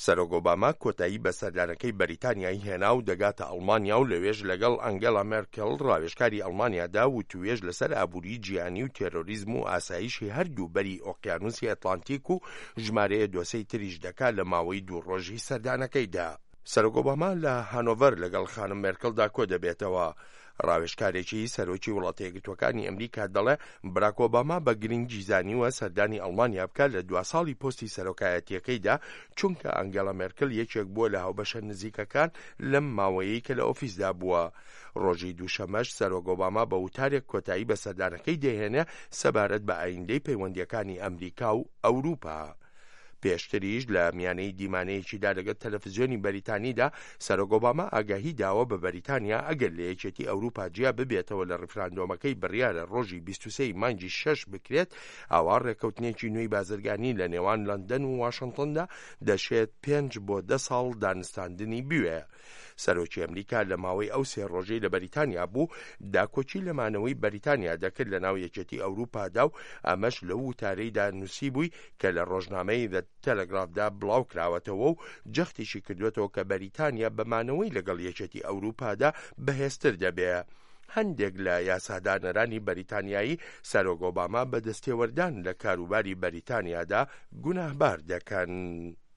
سەرۆک ئۆباما کۆتایی بە سەردانەکەی بەریتانیای هێنا و دەگاتە ئەڵمانیا و لەوێژ لەگەڵ ئەنگێلا مێرکڵ ڕاوێژکاری ئەڵمانیادا و توێژ لەسەر ئابووری جیهانی و تێرۆریزم و ئاسایشی هەردوو بەری ئۆقیانوسی ئەتلانتیک و ژمارەیە دۆسەی تریش دەکات لە ماوەی 2 ڕۆژی سەردانەکەیدا. سەرۆک ئۆباما لە هانۆڤەر لەگەڵ خانم مێرکڵدا کۆ دەبێتەوە. ڕاوێژکارێکی سەرۆکی وڵاتە یەکگرتووەکانی ئەمریکا دەڵێ باراک ئۆباما بە گرنگی زانیوە سەردانی ئەڵمانیا بکات لە 2 ساڵی پۆستی سەرۆکایەتیەکەیدا، چونکە ئەنگێلا مێرکڵ یەکێک بووە لە هاوبەشە نزیکەکان لەم ماوەیەی کە لە ئۆفیسدا بووە. ڕۆژی دووشەمەش سەرۆک ئۆباما بە وتارێک کۆتایی بە سەردانەکەی دەهێنێ سەبارەت بە ئایندەی پەیوەندیەکانی ئەمریکا و ئەوروپا. پێشتریش لە میانەی دیمانەیەکیدا لەگەڵ تەلەڤیزیۆنی بەریتانیدا سەرۆک ئۆباما ئاگاهی داوە بە بەریتانیا ئەگەر لە یەکێتی ئەوروپا جیا ببێتەوە لە ڕیفراندۆمەکەی بڕیارە ڕۆژی 23 مانگی 6 بکرێت، ئاوا ڕێکەوتنێکی نوێی بازرگانی لە نێوان لەندەن و واشنگتندا دەشێت 5 بۆ 10 ساڵ دانستاندنی بوێ. سەرۆکی ئەمریکا لە ماوەی ئەو 3 ڕۆژەی لە بەریتانیا بوو، داکۆچی لە مانەوەی بەریتانیا دەکرد لە ناو یەکێتی ئەوروپادا و ئەمەش لەو وتارەیدا نووسی بووی کە لە ڕۆژنامەی دە تەلەگرافدا بڵاو کراوەتەوە و جەختیشی کردوێتەوە کە بەریتانیا بەمانەوەی لەگەڵ یەکێتی ئەوروپادا بەهێزتر دەبێ. هەندێک لە یاسادانەرانی بەریتانیایی سەرۆک ئۆباما بە دەستێوەردان لە کاروباری بەریتانیادا گوناهبار دەکەن.